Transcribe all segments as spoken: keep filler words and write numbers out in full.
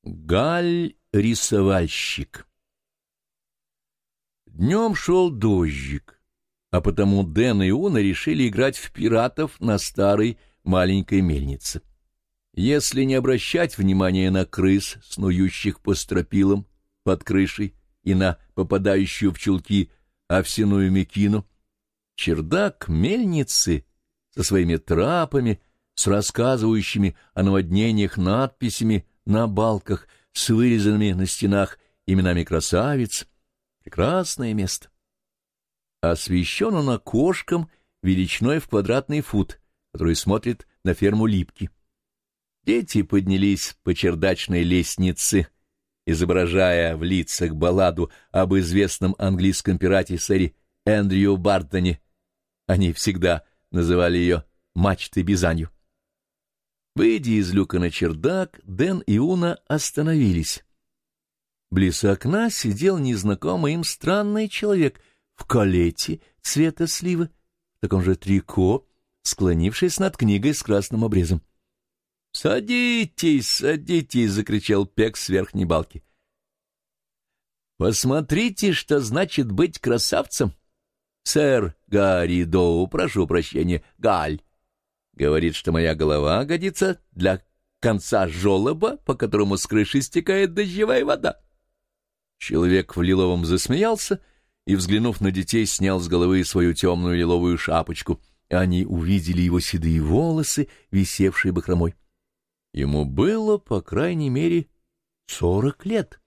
Галь-рисовальщик. Днем шел дождик, а потому Дэн и Уна решили играть в пиратов на старой маленькой мельнице. Если не обращать внимания на крыс, снующих по стропилам под крышей, и на попадающую в чулки овсяную мекину, чердак мельницы со своими трапами, с рассказывающими о наводнениях надписями на балках, с вырезанными на стенах именами красавиц, прекрасное место. Освещен он окошком величиной в квадратный фут, который смотрит на ферму Липки. Дети поднялись по чердачной лестнице, изображая в лицах балладу об известном английском пирате сэре Эндрю Бартоне. Они всегда называли ее «мачтой Бизанью». Выйдя из люка на чердак, Дэн и Уна остановились. Близ окна сидел незнакомый им странный человек в калете цвета сливы, в таком же трико, склонившись над книгой с красным обрезом. «Садитесь, садитесь!» — закричал Пек с верхней балки. «Посмотрите, что значит быть красавцем! Сэр Гарри Доу, прошу прощения, Галь, говорит, что моя голова годится для конца желоба, по которому с крыши стекает дождевая вода». Человек в лиловом засмеялся и, взглянув на детей, снял с головы свою темную лиловую шапочку. Они увидели его седые волосы, висевшие бахромой. Ему было, по крайней мере, сорок лет.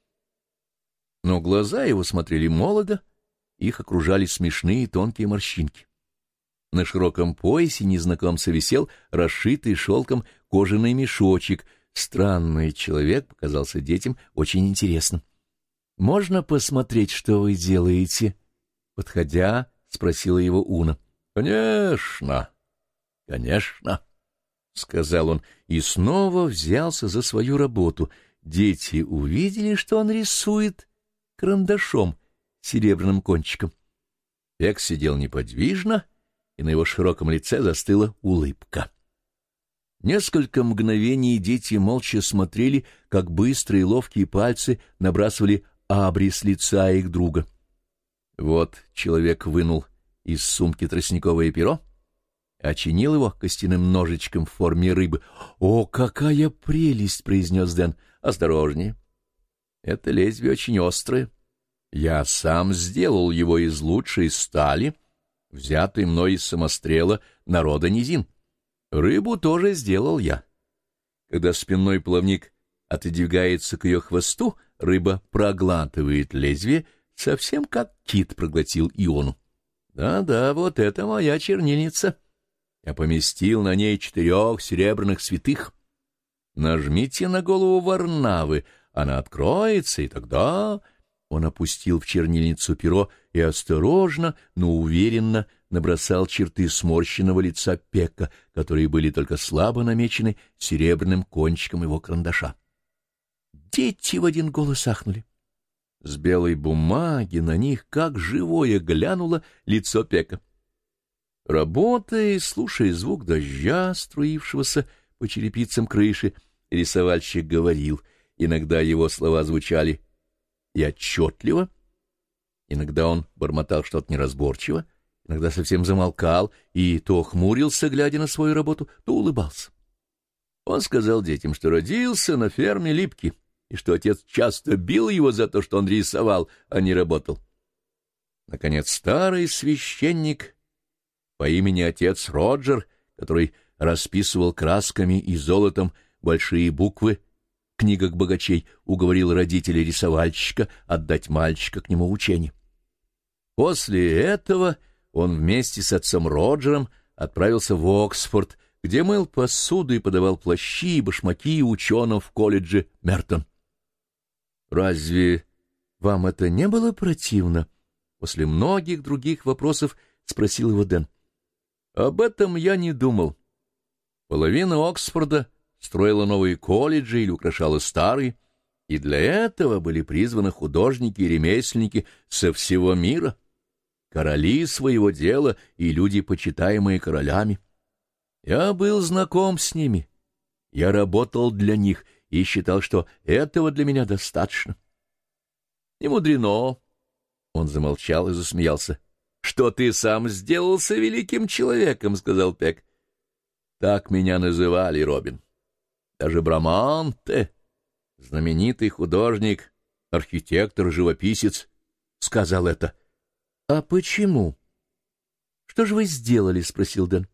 Но глаза его смотрели молодо, их окружали смешные тонкие морщинки. На широком поясе незнакомца висел расшитый шелком кожаный мешочек. Странный человек показался детям очень интересным. «Можно посмотреть, что вы делаете?» Подходя, спросила его Уна. «Конечно, конечно», — сказал он, и снова взялся за свою работу. Дети увидели, что он рисует карандашом, серебряным кончиком. Пек сидел неподвижно, и на его широком лице застыла улыбка. Несколько мгновений дети молча смотрели, как быстрые ловкие пальцы набрасывали абрис лица их друга. Вот человек вынул из сумки тростниковое перо, очинил его костяным ножичком в форме рыбы. «О, какая прелесть!» — произнес Дэн. «Осторожнее. Это лезвие очень острое. Я сам сделал его из лучшей стали, взятой мной из самострела народа низин. Рыбу тоже сделал я. Когда спинной плавник отодвигается к ее хвосту, рыба проглатывает лезвие, совсем как кит проглотил иону. Да-да, вот это моя чернильница. Я поместил на ней четырех серебряных святых. Нажмите на голову Варнавы, она откроется, и тогда...» Он опустил в чернильницу перо и осторожно, но уверенно набросал черты сморщенного лица Пека, которые были только слабо намечены серебряным кончиком его карандаша. Дети в один голос ахнули. С белой бумаги на них, как живое, глянуло лицо Пека. Работая и слушая звук дождя, струившегося по черепицам крыши, рисовальщик говорил. Иногда его слова звучали и отчетливо, иногда он бормотал что-то неразборчиво, иногда совсем замолкал и то хмурился, глядя на свою работу, то улыбался. Он сказал детям, что родился на ферме Липки, и что отец часто бил его за то, что он рисовал, а не работал. Наконец, старый священник по имени отец Роджер, который расписывал красками и золотом большие буквы в книгах богачей, уговорил родителей рисовальщика отдать мальчика к нему в учение. После этого он вместе с отцом Роджером отправился в Оксфорд, где мыл посуду и подавал плащи и башмаки ученым в колледже Мертон. «Разве вам это не было противно?» После многих других вопросов спросил его Дэн. «Об этом я не думал. Половина Оксфорда строила новые колледжи или украшала старые, и для этого были призваны художники и ремесленники со всего мира, короли своего дела и люди, почитаемые королями. Я был знаком с ними, я работал для них, и считал, что этого для меня достаточно. Не мудрено. Он замолчал и засмеялся. — Что ты сам сделался великим человеком, — сказал Пек. — Так меня называли, Робин. Даже Браманте, знаменитый художник, архитектор, живописец, сказал это. — А почему? — Что же вы сделали? — спросил Дэн.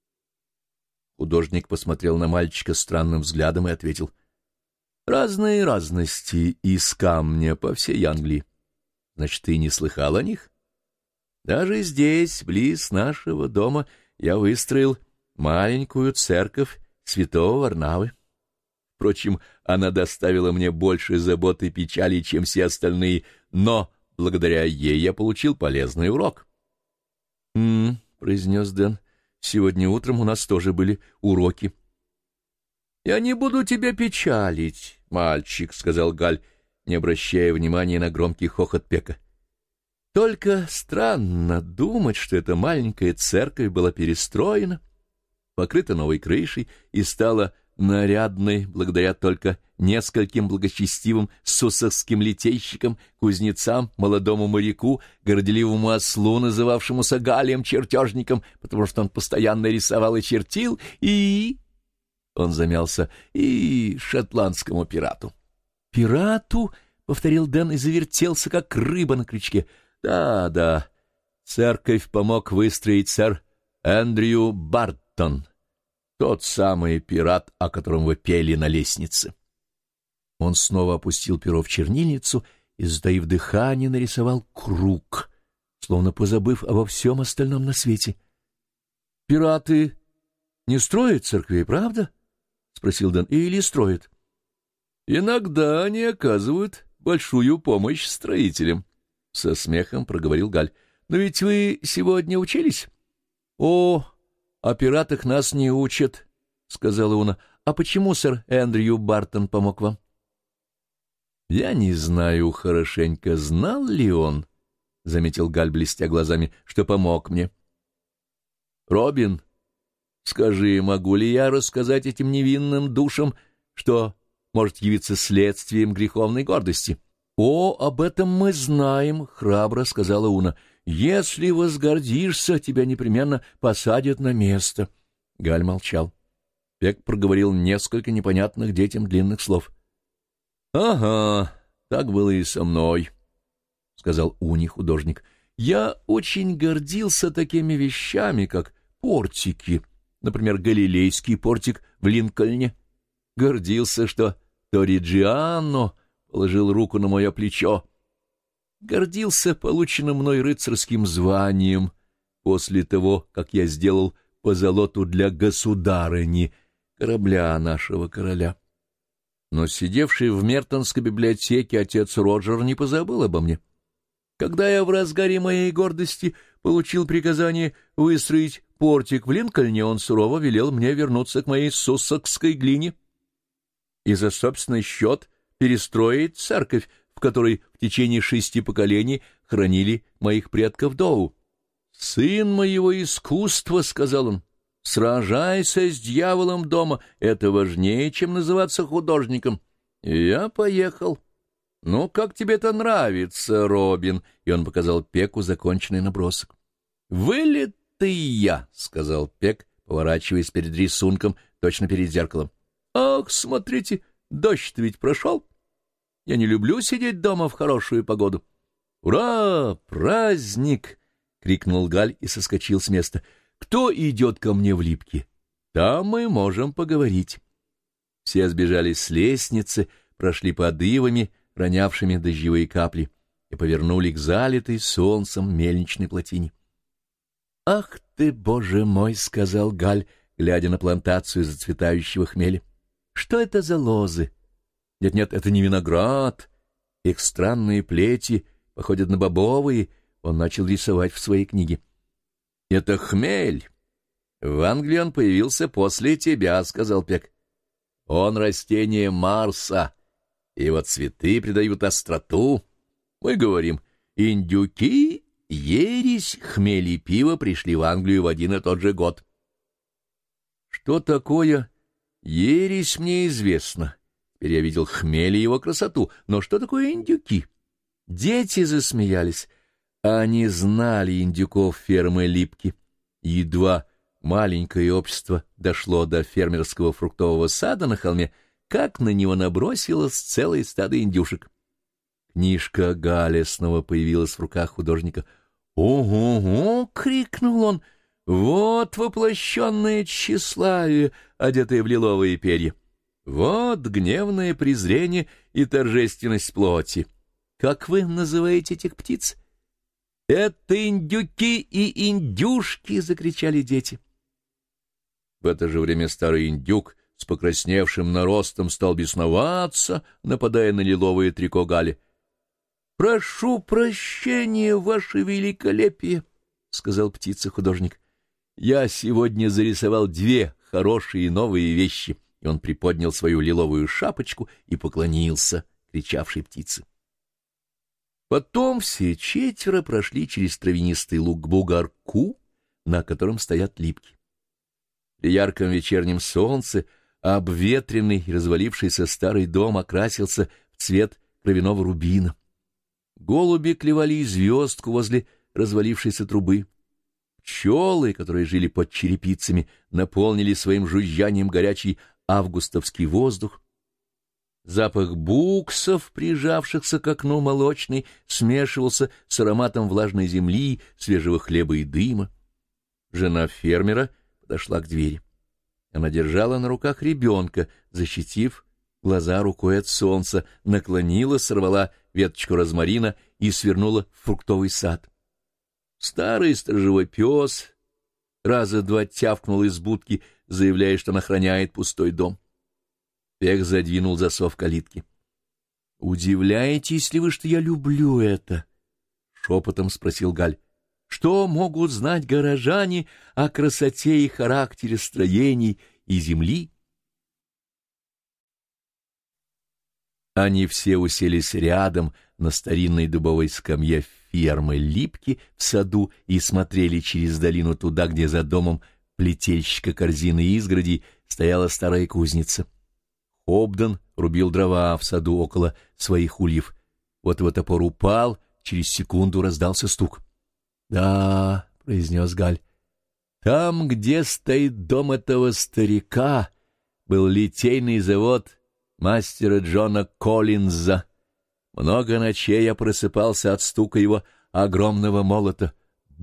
Художник посмотрел на мальчика странным взглядом и ответил. — Разные разности из камня по всей Англии. Значит, ты не слыхал о них? Даже здесь, близ нашего дома, я выстроил маленькую церковь святого Варнавы. Впрочем, она доставила мне больше забот и печали, чем все остальные, но благодаря ей я получил полезный урок. — М-м, — произнес Дэн, — сегодня утром у нас тоже были уроки. — Я не буду тебя печалить, мальчик, — сказал Галь, не обращая внимания на громкий хохот Пека. — Только странно думать, что эта маленькая церковь была перестроена, покрыта новой крышей и стала нарядной благодаря только нескольким благочестивым суссекским литейщикам, кузнецам, молодому моряку, горделивому ослу, называвшемуся Галием-чертежником, потому что он постоянно рисовал и чертил, и... Он замялся. И шотландскому пирату. — Пирату? — повторил Дэн и завертелся, как рыба на крючке. — Да, да, церковь помог выстроить сэр Эндрю Бартон, тот самый пират, о котором вы пели на лестнице. Он снова опустил перо в чернильницу и, затаив дыхание, нарисовал круг, словно позабыв обо всем остальном на свете. — Пираты не строят церквей, правда? — спросил Дэн. — Или строят? — Иногда они оказывают большую помощь строителям, — со смехом проговорил Галь. — Но ведь вы сегодня учились? — О, о пиратах нас не учат, — сказала Уна. — А почему сэр Эндрю Бартон помог вам? — Я не знаю хорошенько, знал ли он, — заметил Галь, блестя глазами, — что помог мне. — Робин, скажи, могу ли я рассказать этим невинным душам, что может явиться следствием греховной гордости? — О, об этом мы знаем, — храбро сказала Уна. — Если возгордишься, тебя непременно посадят на место. Галь молчал. Пек проговорил несколько непонятных детям длинных слов. — Ага, так было и со мной, — сказал Уни художник. — Я очень гордился такими вещами, как портики, например, Галилейский портик в Линкольне. Гордился, что Ториджиано положил руку на мое плечо. Гордился полученным мной рыцарским званием после того, как я сделал позолоту для государыни, корабля нашего короля. Но сидевший в Мертонской библиотеке отец Роджер не позабыл обо мне. Когда я в разгаре моей гордости получил приказание выстроить портик в Линкольне, он сурово велел мне вернуться к моей суссекской глине и за собственный счет перестроить церковь, в которой в течение шести поколений хранили моих предков Доу. «Сын моего искусства», — сказал он, — «сражайся с дьяволом дома, это важнее, чем называться художником». И я поехал. «Ну, как тебе это нравится, Робин?» И он показал Пеку законченный набросок. «Вылитый я», — сказал Пек, поворачиваясь перед рисунком, точно перед зеркалом. «Ах, смотрите, дождь-то ведь прошел. Я не люблю сидеть дома в хорошую погоду». «Ура! Праздник!» — крикнул Галь и соскочил с места. «Кто идет ко мне в липке? Там мы можем поговорить». Все сбежались с лестницы, прошли под ивами, ронявшими дождевые капли, и повернули к залитой солнцем мельничной плотине. «Ах ты, боже мой!» — сказал Галь, глядя на плантацию зацветающего хмеля. «Что это за лозы? Нет-нет, это не виноград. Их странные плети походят на бобовые». Он начал рисовать в своей книге. «Это хмель. В Англии он появился после тебя», — сказал Пек. «Он растение Марса, и его цветы придают остроту. Мы говорим, индюки, ересь, хмель и пиво пришли в Англию в один и тот же год». «Что такое ересь, мне известно. Теперь я видел хмель и его красоту. Но что такое индюки? Дети засмеялись. Они знали индюков фермы Липки. Едва маленькое общество дошло до фермерского фруктового сада на холме, как на него набросилось целое стадо индюшек. Книжка Галя снова появилась в руках художника. «Ого-го!» — крикнул он. «Вот воплощенное тщеславие, одетое в лиловые перья! Вот гневное презрение и торжественность плоти! Как вы называете этих птиц?» «Это индюки и индюшки!» — закричали дети. В это же время старый индюк с покрасневшим наростом стал бесноваться, нападая на лиловое трико Гали. «Прошу прощения, ваше великолепие!» — сказал птица-художник. «Я сегодня зарисовал две хорошие новые вещи». И он приподнял свою лиловую шапочку и поклонился кричавшей птице. Потом все четверо прошли через травянистый луг к бугорку, на котором стоят липки. При ярком вечернем солнце обветренный и развалившийся старый дом окрасился в цвет кровяного рубина. Голуби клевали звездку возле развалившейся трубы. Пчелы, которые жили под черепицами, наполнили своим жужжанием горячий августовский воздух. Запах буксов, прижавшихся к окну молочной, смешивался с ароматом влажной земли, свежего хлеба и дыма. Жена фермера подошла к двери. Она держала на руках ребенка, защитив глаза рукой от солнца, наклонила, сорвала веточку розмарина и свернула в фруктовый сад. Старый сторожевой пес раза два тявкнул из будки, заявляя, что он охраняет пустой дом. Пех задвинул засов калитки. — Удивляетесь ли вы, что я люблю это? — шепотом спросил Галь. — Что могут знать горожане о красоте и характере строений и земли? Они все уселись рядом на старинной дубовой скамье фермы Липки в саду и смотрели через долину туда, где за домом плетельщика корзины и изгородей стояла старая кузница. Хобден рубил дрова в саду около своих ульев. Вот его топор упал, через секунду раздался стук. — Да, — произнес Галь, — там, где стоит дом этого старика, был литейный завод мастера Джона Коллинза. Много ночей я просыпался от стука его огромного молота.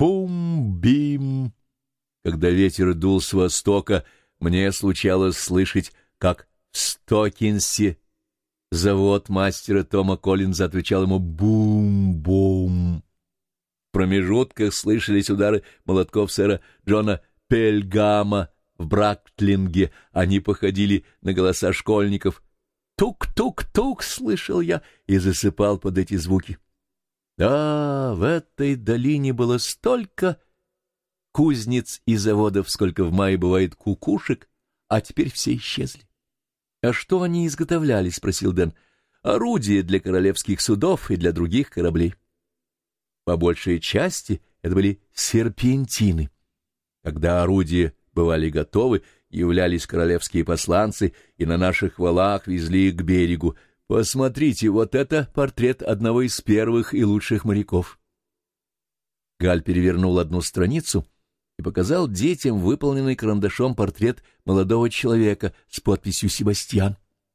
Бум-бим! Когда ветер дул с востока, мне случалось слышать, как в Стокинсе завод мастера Тома Коллинза отвечал ему бум-бум. В промежутках слышались удары молотков сэра Джона Пельгама в Браклинге. Они походили на голоса школьников. «Тук-тук-тук!» — слышал я и засыпал под эти звуки. Да, в этой долине было столько кузнец и заводов, сколько в мае бывает кукушек, а теперь все исчезли. — А что они изготовляли? — спросил Дэн. — Орудия для королевских судов и для других кораблей. По большей части это были серпентины. Когда орудия бывали готовы, являлись королевские посланцы и на наших валах везли их к берегу. Посмотрите, вот это портрет одного из первых и лучших моряков. Галь перевернул одну страницу и показал детям выполненный карандашом портрет молодого человека с подписью «Себастьян».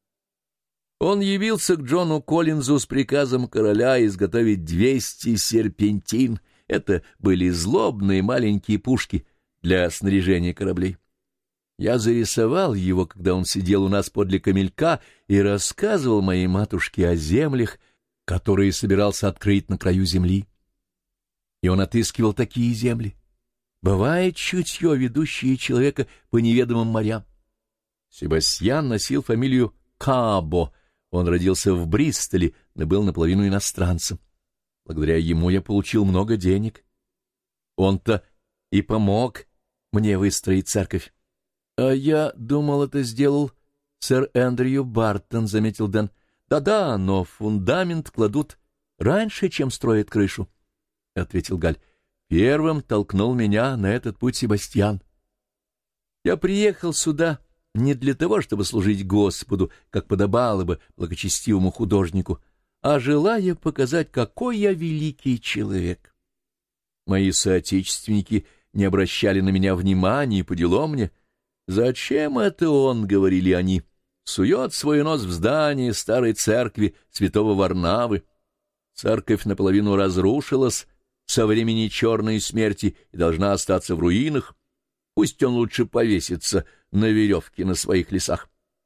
Он явился к Джону Коллинзу с приказом короля изготовить двести серпентин. Это были злобные маленькие пушки для снаряжения кораблей. Я зарисовал его, когда он сидел у нас подле камелька и рассказывал моей матушке о землях, которые собирался открыть на краю земли. И он отыскивал такие земли. Бывает чутье, ведущее человека по неведомым морям. Себастьян носил фамилию Кабо. Он родился в Бристоле, но был наполовину иностранцем. Благодаря ему я получил много денег. Он-то и помог мне выстроить церковь. — А я думал, это сделал сэр Эндрю Бартон, — заметил Дэн. Да — Да-да, но фундамент кладут раньше, чем строят крышу, — ответил Галь. — Первым толкнул меня на этот путь Себастьян. Я приехал сюда не для того, чтобы служить Господу, как подобало бы благочестивому художнику, а желая показать, какой я великий человек. Мои соотечественники не обращали на меня внимания и по делам мне. «Зачем это он, — говорили они, — сует свой нос в здание старой церкви святого Варнавы? Церковь наполовину разрушилась со времени черной смерти и должна остаться в руинах. Пусть он лучше повесится на веревке на своих лесах».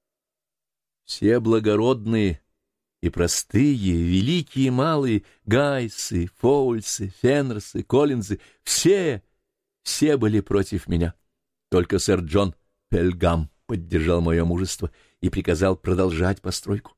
Все благородные и простые, великие и малые, Гайсы, Фоульсы, Фенерсы, Коллинзы, все, все были против меня. Только сэр Джон Пельгам поддержал мое мужество и приказал продолжать постройку.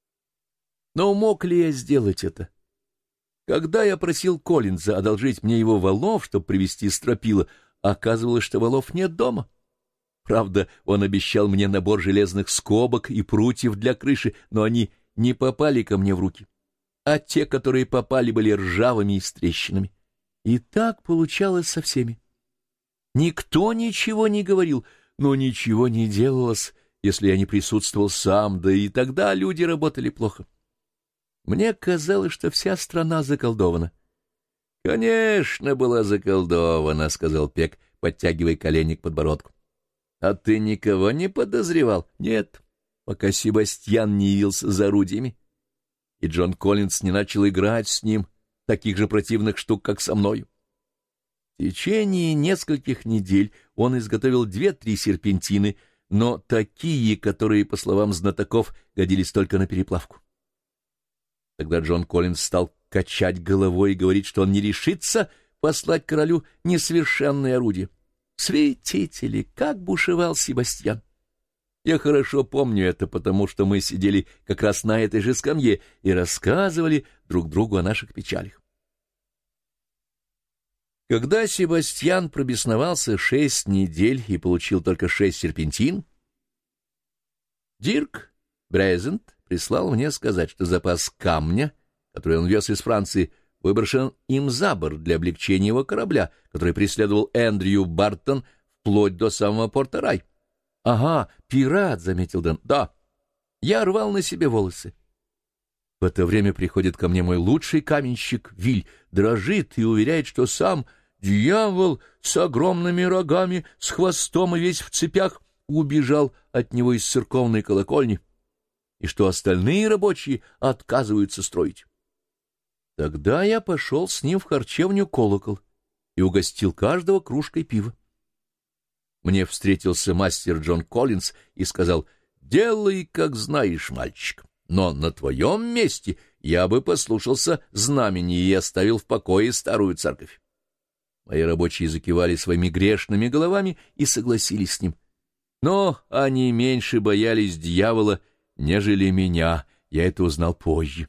Но мог ли я сделать это? Когда я просил Коллинза одолжить мне его валов, чтобы привезти стропила, оказывалось, что валов нет дома. Правда, он обещал мне набор железных скобок и прутьев для крыши, но они не попали ко мне в руки, а те, которые попали, были ржавыми и с трещинами. И так получалось со всеми. Никто ничего не говорил, но ничего не делалось, если я не присутствовал сам, да и тогда люди работали плохо. Мне казалось, что вся страна заколдована. — Конечно, была заколдована, — сказал Пек, подтягивая колени к подбородку. — А ты никого не подозревал? — Нет, пока Себастьян не явился за орудиями, и Джон Коллинз не начал играть с ним таких же противных штук, как со мною. В течение нескольких недель он изготовил две-три серпентины, но такие, которые, по словам знатоков, годились только на переплавку. Тогда Джон Коллинз стал качать головой и говорить, что он не решится послать королю несовершенное орудие. Святители, как бушевал Себастьян! Я хорошо помню это, потому что мы сидели как раз на этой же скамье и рассказывали друг другу о наших печалях. Когда Себастьян пробесновался шесть недель и получил только шесть серпентин, Дирк Брезент прислал мне сказать, что запас камня, который он вез из Франции, выброшен им за борт для облегчения его корабля, который преследовал Эндрю Бартон вплоть до самого порта Рай. — Ага, пират, — заметил Дэн. — Да, я рвал на себе волосы. В это время приходит ко мне мой лучший каменщик Виль, дрожит и уверяет, что сам дьявол с огромными рогами, с хвостом и весь в цепях убежал от него из церковной колокольни, и что остальные рабочие отказываются строить. Тогда я пошел с ним в харчевню «Колокол» и угостил каждого кружкой пива. Мне встретился мастер Джон Коллинз и сказал: «Делай, как знаешь, мальчик, но на твоем месте я бы послушался знамени и оставил в покое старую церковь». Мои рабочие закивали своими грешными головами и согласились с ним. Но они меньше боялись дьявола, нежели меня, я это узнал позже.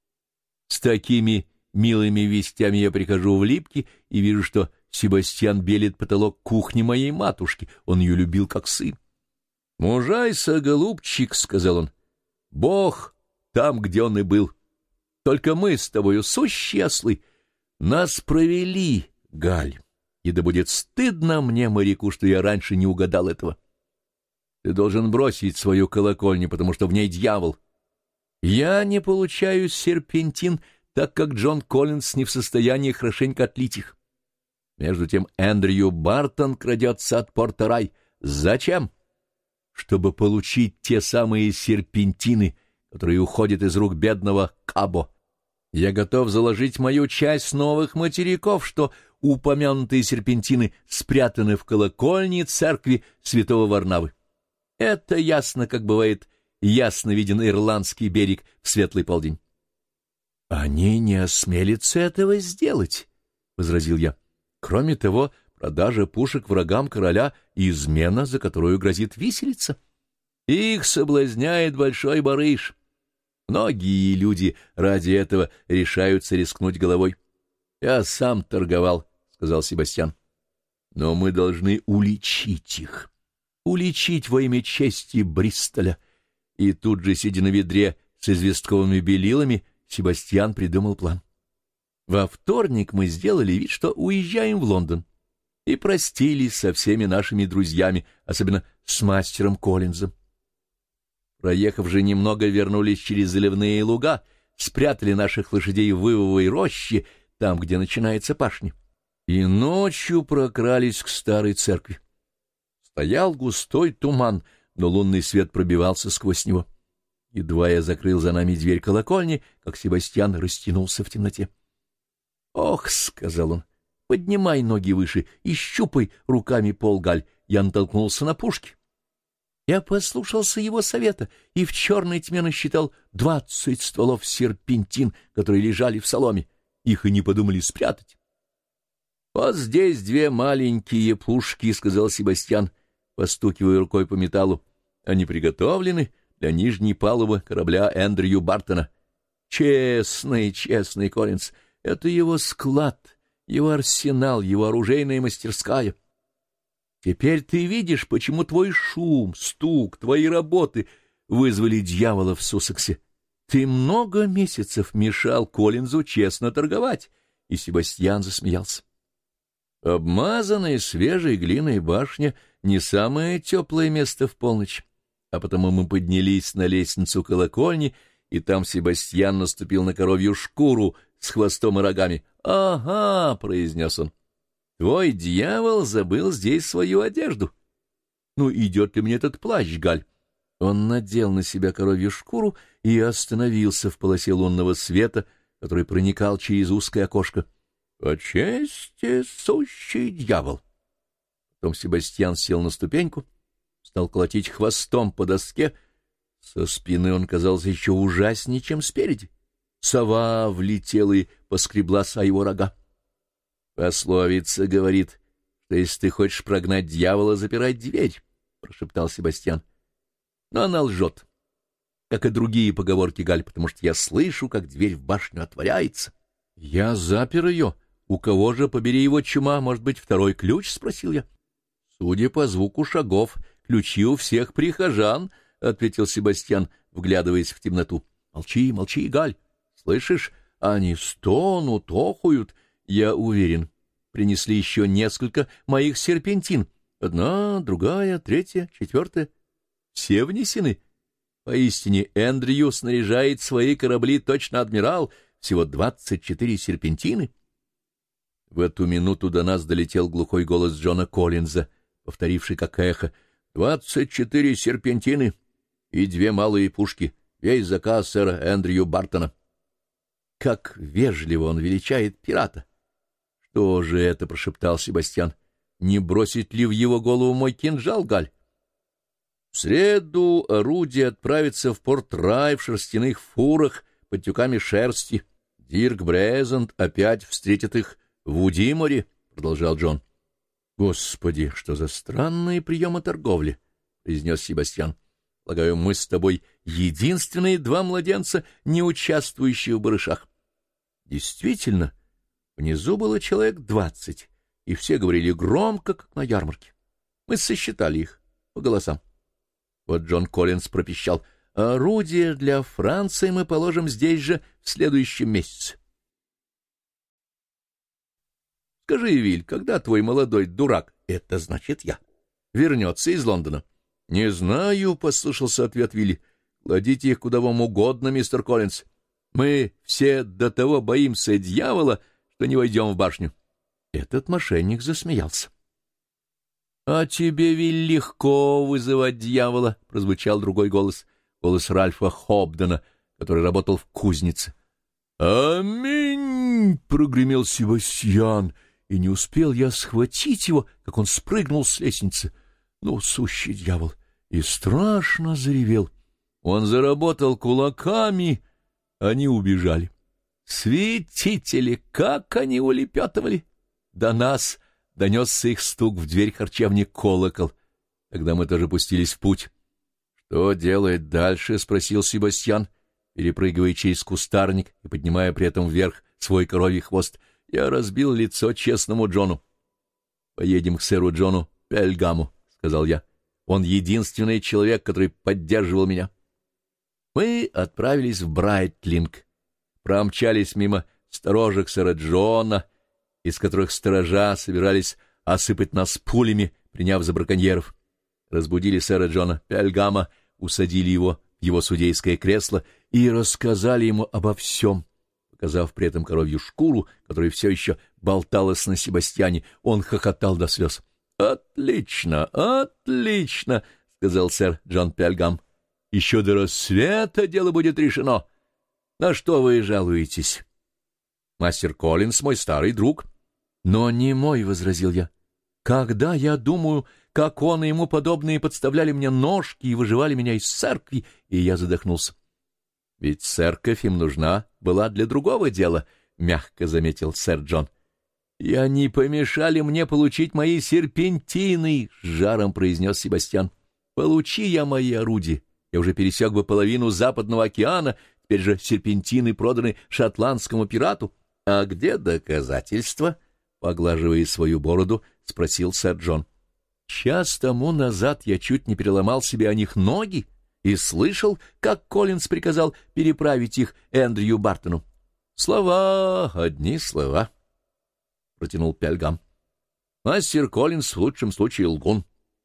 С такими милыми вестями я прихожу в Липки и вижу, что Себастьян белит потолок кухни моей матушки, он ее любил как сын. «Мужайся, голубчик», — сказал он, — «Бог там, где он и был. Только мы с тобою сущие ослы. Нас провели, Галь, и да будет стыдно мне, моряку, что я раньше не угадал этого. Ты должен бросить свою колокольню, потому что в ней дьявол. Я не получаю серпентин, так как Джон Коллинз не в состоянии хорошенько отлить их. Между тем Эндрю Бартон крадется от порта Рай. Зачем? Чтобы получить те самые серпентины, которые уходят из рук бедного Кабо. Я готов заложить мою часть новых материков, что упомянутые серпентины спрятаны в колокольне церкви святого Варнавы. Это ясно, как бывает ясно виден ирландский берег в светлый полдень. — Они не осмелятся этого сделать, — возразил я. Кроме того, продажа пушек врагам короля — измена, за которую грозит виселица. Их соблазняет большой барыш. Многие люди ради этого решаются рискнуть головой. — Я сам торговал, — сказал Себастьян. — Но мы должны уличить их. Уличить во имя чести Бристоля. И тут же, сидя на ведре с известковыми белилами, Себастьян придумал план. Во вторник мы сделали вид, что уезжаем в Лондон, и простились со всеми нашими друзьями, особенно с мастером Коллинзом. Проехав же немного, вернулись через заливные луга, спрятали наших лошадей в ивовой роще, там, где начинается пашня, и ночью прокрались к старой церкви. Стоял густой туман, но лунный свет пробивался сквозь него. Едва я закрыл за нами дверь колокольни, как Себастьян растянулся в темноте. — Ох, — сказал он, — поднимай ноги выше и щупай руками пол, Галь. Я натолкнулся на пушки. Я послушался его совета и в черной тьме насчитал двадцать стволов серпентин, которые лежали в соломе. Их и не подумали спрятать. — Вот здесь две маленькие пушки, — сказал Себастьян, постукивая рукой по металлу. — Они приготовлены для нижней палубы корабля Эндрю Бартона. Честный, честный Коллинз, это его склад, его арсенал, его оружейная мастерская. Теперь ты видишь, почему твой шум, стук, твои работы вызвали дьявола в Суссексе. Ты много месяцев мешал Коллинзу честно торговать. И Себастьян засмеялся. Обмазанная свежей глиной башня — не самое теплое место в полночь, а потому мы поднялись на лестницу колокольни, и там Себастьян наступил на коровью шкуру с хвостом и рогами. — Ага, — произнес он, — твой дьявол забыл здесь свою одежду. Ну, идет ли мне этот плащ, Галь? Он надел на себя коровью шкуру и остановился в полосе лунного света, который проникал через узкое окошко. — По чести, сущий дьявол! Потом Себастьян сел на ступеньку, стал колотить хвостом по доске. Со спины он казался еще ужаснее, чем спереди. Сова влетела и поскреблась о его рога. Пословица говорит, что если ты хочешь прогнать дьявола, запирай дверь, — прошептал Себастьян. Но она лжет, как и другие поговорки, Галь, потому что я слышу, как дверь в башню отворяется. — Я запер ее. У кого же, побери его чума, может быть, второй ключ? — спросил я. — Судя по звуку шагов, ключи у всех прихожан, — ответил Себастьян, вглядываясь в темноту. — Молчи, молчи, Галь. Слышишь, они стонут, охуют. Я уверен, принесли еще несколько моих серпентин. Одна, другая, третья, четвертая. Все внесены. Поистине, Эндрю снаряжает свои корабли точно адмирал. Всего двадцать четыре серпентины. В эту минуту до нас долетел глухой голос Джона Коллинза, повторивший как эхо: «Двадцать четыре серпентины и две малые пушки. Весь заказ сэра Эндрю Бартона». Как вежливо он величает пирата! «Что же это?» — прошептал Себастьян. «Не бросить ли в его голову мой кинжал, Галь?» В среду орудие отправится в Порт-Рай в шерстяных фурах под тюками шерсти. Дирк Брезент опять встретит их в Удиморе, — продолжал Джон. — Господи, что за странные приемы торговли, — произнес Себастьян. — Полагаю, мы с тобой единственные два младенца, не участвующие в барышах. Действительно, внизу было человек двадцать, и все говорили громко, как на ярмарке. Мы сосчитали их по голосам. Вот Джон Коллинз пропищал: «Орудие для Франции мы положим здесь же в следующем месяце». Скажи, Виль, когда твой молодой дурак, это значит я, вернется из Лондона? — Не знаю, — послышался ответ Вилли. — Кладите их куда вам угодно, мистер Коллинз. Мы все до того боимся дьявола, что не войдем в башню. Этот мошенник засмеялся. — А тебе, Виль, легко вызывать дьявола, — прозвучал другой голос, голос Ральфа Хобдена, который работал в кузнице. — Аминь! — прогремел Себастьян, и не успел я схватить его, как он спрыгнул с лестницы. Ну, сущий дьявол! И страшно заревел. Он заработал кулаками, они убежали. Святители, как они улепетывали! До нас донесся их стук в дверь харчевни колокол. Тогда мы тоже пустились в путь. — Что делать дальше? — спросил Себастьян, перепрыгивая через кустарник и поднимая при этом вверх свой коровий хвост. Я разбил лицо честному Джону. — Поедем к сэру Джону Пельгаму, — сказал я. Он единственный человек, который поддерживал меня. Мы отправились в Брайтлинг, промчались мимо сторожек сэра Джона, из которых сторожа собирались осыпать нас пулями, приняв за браконьеров. разбудили сэра Джона Пельгама, усадили его в его судейское кресло и рассказали ему обо всем, показав при этом коровью шкуру, которая все еще болталась на Себастьяне. Он хохотал до слез. — Отлично, отлично, — сказал сэр Джон Пельгам. — Еще до рассвета дело будет решено. На что вы жалуетесь? Мастер Коллинс мой старый друг. — Но не мой, — возразил я. — Когда я думаю, как он и ему подобные подставляли мне ножки и выживали меня из церкви, и я задохнулся. — Ведь церковь им нужна была для другого дела, — мягко заметил сэр Джон. — И они помешали мне получить мои серпентины, — с жаром произнес Себастьян. — Получи я мои орудия, я уже пересек бы половину Западного океана, теперь же серпентины проданы шотландскому пирату. — А где доказательства? — поглаживая свою бороду, спросил сэр Джон. — Час тому назад я чуть не переломал себе о них ноги и слышал, как Коллинс приказал переправить их Эндрю Бартону. — Слова, одни слова, — протянул Пельгам. — Мастер Коллинс в лучшем случае лгун.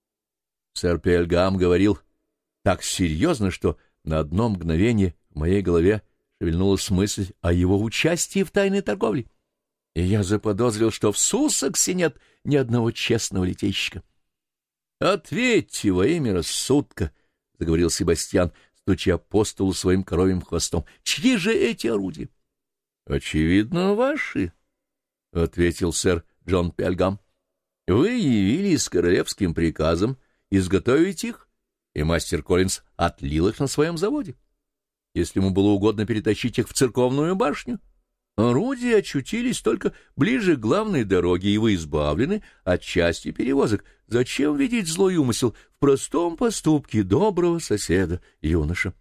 Сэр Пельгам говорил так серьезно, что на одно мгновение в моей голове шевельнулась мысль о его участии в тайной торговле, и я заподозрил, что в Суссексе нет ни одного честного литейщика. — Ответьте во имя рассудка, — заговорил Себастьян, стуча по столу своим коровьим хвостом. — Чьи же эти орудия? — Очевидно, ваши, — ответил сэр Джон Пельгам. — Вы явились с королевским приказом изготовить их, и мастер Коллинс отлил их на своем заводе. Если ему было угодно перетащить их в церковную башню, орудия очутились только ближе к главной дороге, и вы избавлены от части перевозок. Зачем видеть злой умысел в простом поступке доброго соседа, юноша?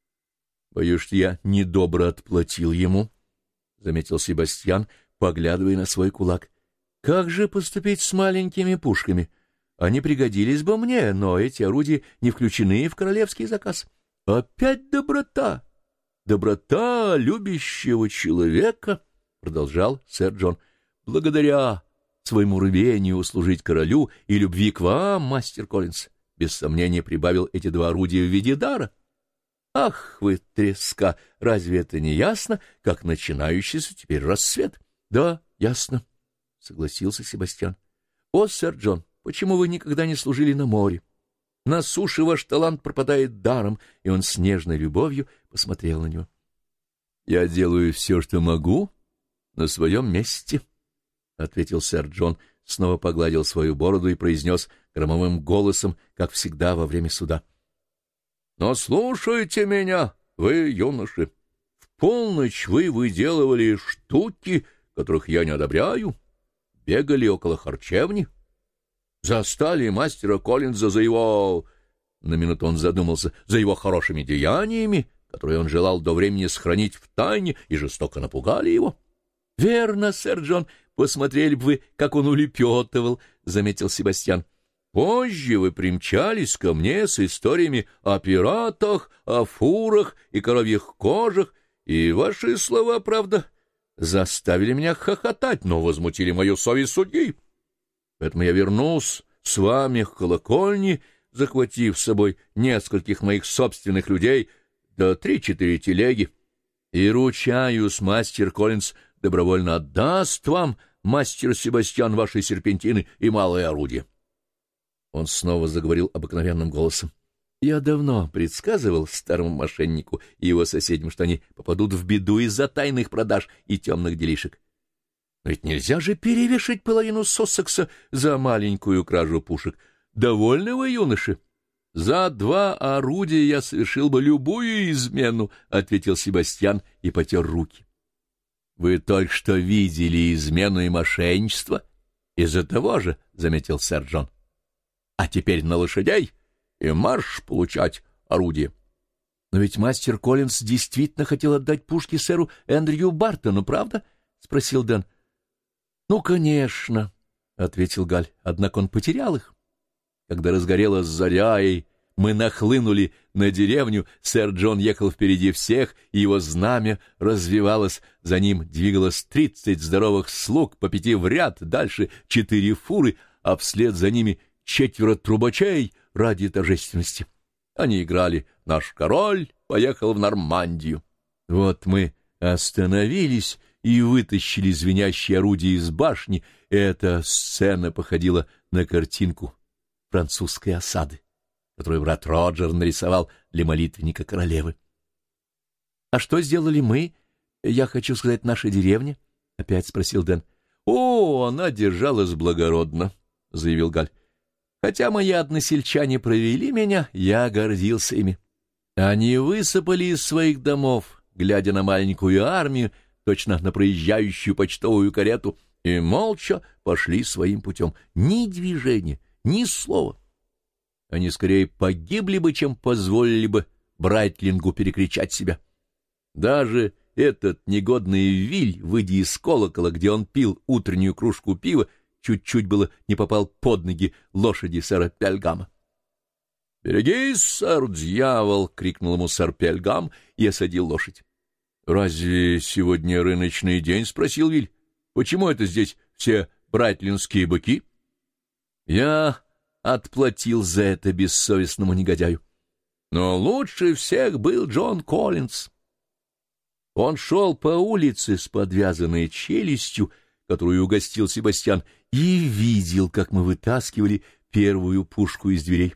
— Боюсь, что я недобро отплатил ему, — заметил Себастьян, поглядывая на свой кулак. — Как же поступить с маленькими пушками? Они пригодились бы мне, но эти орудия не включены в королевский заказ. Опять доброта! Доброта любящего человека, — продолжал сэр Джон, — благодаря своему рвению служить королю и любви к вам, мастер Коллинс, без сомнения прибавил эти два орудия в виде дара. Ах вы, треска, разве это не ясно, как начинающийся теперь рассвет? — Да, ясно, — согласился Себастьян. — О, сэр Джон, почему вы никогда не служили на море? На суше ваш талант пропадает даром, и он с нежной любовью посмотрел на него. — Я делаю все, что могу, на своем месте, — ответил сэр Джон, снова погладил свою бороду и произнес громовым голосом, как всегда во время суда. — Но слушайте меня, вы, юноши, в полночь вы выделывали штуки, которых я не одобряю, бегали около харчевни, застали мастера Коллинза за его... На минуту он задумался, за его хорошими деяниями, которые он желал до времени сохранить в тайне, и жестоко напугали его. — Верно, сэр Джон, посмотрели бы вы, как он улепетывал, — заметил Себастьян. — Позже вы примчались ко мне с историями о пиратах, о фурах и коровьих кожах, и ваши слова, правда, заставили меня хохотать, но возмутили мою совесть судьи. Поэтому я вернулся с вами к колокольне, захватив с собой нескольких моих собственных людей, да три-четыре телеги. И ручаюсь, мастер Коллинс добровольно отдаст вам, мастер Себастьян, ваши серпентины и малое орудие. Он снова заговорил обыкновенным голосом. Я давно предсказывал старому мошеннику и его соседям, что они попадут в беду из-за тайных продаж и темных делишек. Но ведь нельзя же перевешать половину Суссекса за маленькую кражу пушек. Довольны вы, юноши? За два орудия я совершил бы любую измену, — ответил Себастьян и потер руки. — Вы только что видели измену и мошенничество? Из-за того же, — заметил сэр Джон. — А теперь на лошадей и марш получать орудие. — Но ведь мастер Коллинс действительно хотел отдать пушки сэру Эндрю Бартону, правда? — спросил Дэн. — Ну, конечно, — ответил Галь, — однако он потерял их. Когда разгорелась заря, и мы нахлынули на деревню, сэр Джон ехал впереди всех, и его знамя развивалось, за ним двигалось тридцать здоровых слуг, по пяти в ряд, дальше четыре фуры, а вслед за ними четверо трубачей, ради торжественности. Они играли «Наш король поехал в Нормандию». Вот мы остановились и вытащили звенящие орудия из башни. Эта сцена походила на картинку французской осады, которую брат Роджер нарисовал для молитвенника королевы. — А что сделали мы? Я хочу сказать, наша деревня? — опять спросил Дэн. — О, она держалась благородно, — заявил Галь. — Хотя мои односельчане провели меня, я гордился ими. Они высыпали из своих домов, глядя на маленькую армию, точно на проезжающую почтовую карету, и молча пошли своим путем. Ни движения, ни слова. Они скорее погибли бы, чем позволили бы Брайтлингу перекричать себя. Даже этот негодный Виль, выйдя из колокола, где он пил утреннюю кружку пива, чуть-чуть было не попал под ноги лошади сэра Пельгама. «Берегись, сэр, дьявол!» — крикнул ему сэр Пельгам и осадил лошадь. «Разве сегодня рыночный день?» — спросил Виль. «Почему это здесь все брайтлинские быки?» «Я отплатил за это бессовестному негодяю. Но лучше всех был Джон Коллинз. Он шел по улице с подвязанной челюстью, которую угостил Себастьян, и видел, как мы вытаскивали первую пушку из дверей.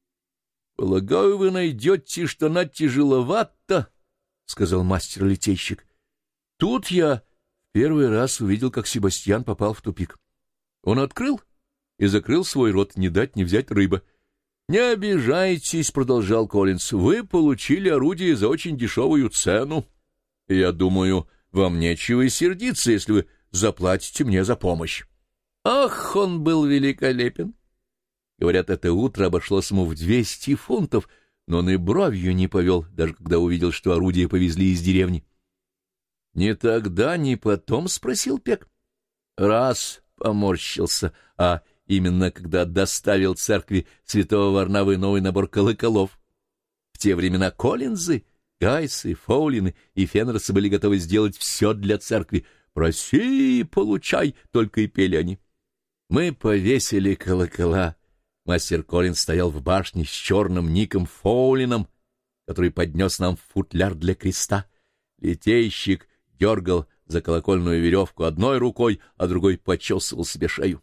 — Полагаю, вы найдете, что она тяжеловата, — сказал мастер-литейщик. Тут я в первый раз увидел, как Себастьян попал в тупик. Он открыл и закрыл свой рот, не дать не взять рыба. — Не обижайтесь, — продолжал Коллинз, — вы получили орудие за очень дешевую цену. Я думаю, вам нечего и сердиться, если вы заплатите мне за помощь. Ах, он был великолепен! Говорят, это утро обошлось ему в двести фунтов, но он и бровью не повел, даже когда увидел, что орудие повезли из деревни. — Не тогда, ни потом? — спросил Пек. — Раз поморщился, а именно когда доставил церкви святого Варнавы новый набор колоколов. В те времена Коллинзы, Гайсы, Фоулины и Фенросы были готовы сделать все для церкви. «Проси и получай», — только и пели они. Мы повесили колокола. Мастер Коллинз стоял в башне с черным Ником Фоулином, который поднес нам футляр для креста. Литейщик дергал за колокольную веревку одной рукой, а другой почесывал себе шею.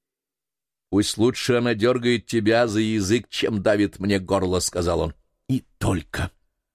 «Пусть лучше она дергает тебя за язык, чем давит мне горло», — сказал он. И только.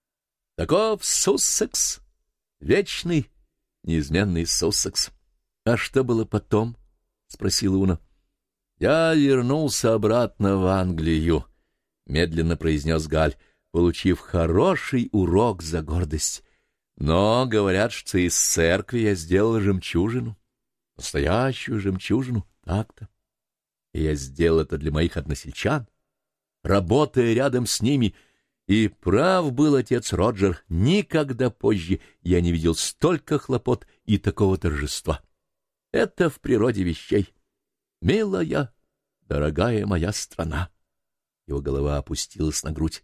Таков Суссекс, вечный, неизменный Суссекс. — А что было потом? — спросила Уна. — Я вернулся обратно в Англию, — медленно произнес Галь, получив хороший урок за гордость. Но говорят, что из церкви я сделал жемчужину, настоящую жемчужину, так-то. И я сделал это для моих односельчан, работая рядом с ними. И прав был отец Роджер, никогда позже я не видел столько хлопот и такого торжества. Это в природе вещей. Милая, дорогая моя страна. Его голова опустилась на грудь.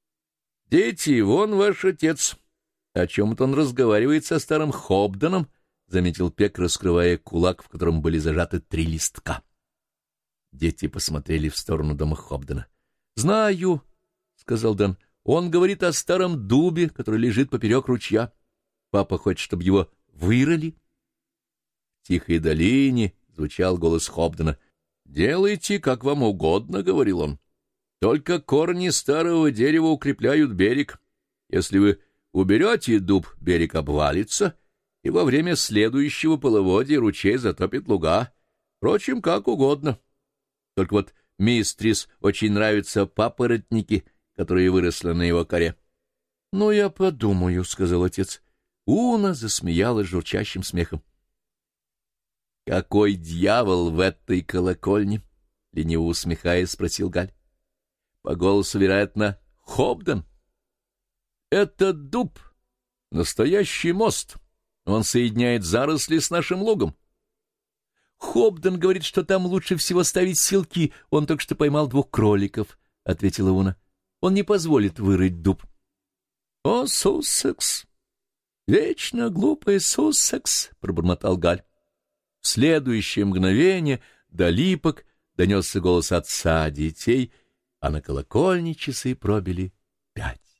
— Дети, вон ваш отец. О чем-то он разговаривает со старым Хобденом, — заметил Пек, раскрывая кулак, в котором были зажаты три листка. Дети посмотрели в сторону дома Хобдена. — Знаю, — сказал Дэн. Он говорит о старом дубе, который лежит поперек ручья. Папа хочет, чтобы его вырыли. В тихой долине звучал голос Хобдена. «Делайте, как вам угодно», — говорил он. «Только корни старого дерева укрепляют берег. Если вы уберете дуб, берег обвалится, и во время следующего половодья ручей затопит луга. Впрочем, как угодно. Только вот мистрис очень нравятся папоротники, которые выросли на его коре. — Ну, я подумаю, — сказал отец. Уна засмеялась журчащим смехом. — Какой дьявол в этой колокольне? — лениво усмехаясь, спросил Галь. — По голосу, вероятно, Хобден. — Это дуб, настоящий мост. Он соединяет заросли с нашим лугом. Хобден говорит, что там лучше всего ставить селки. Он только что поймал двух кроликов, — ответила Уна. Он не позволит вырыть дуб. — О, Суссекс! Вечно глупый Суссекс! — пробормотал Галь. В следующее мгновение до липок донесся голос отца детей, а на колокольне часы пробили пять.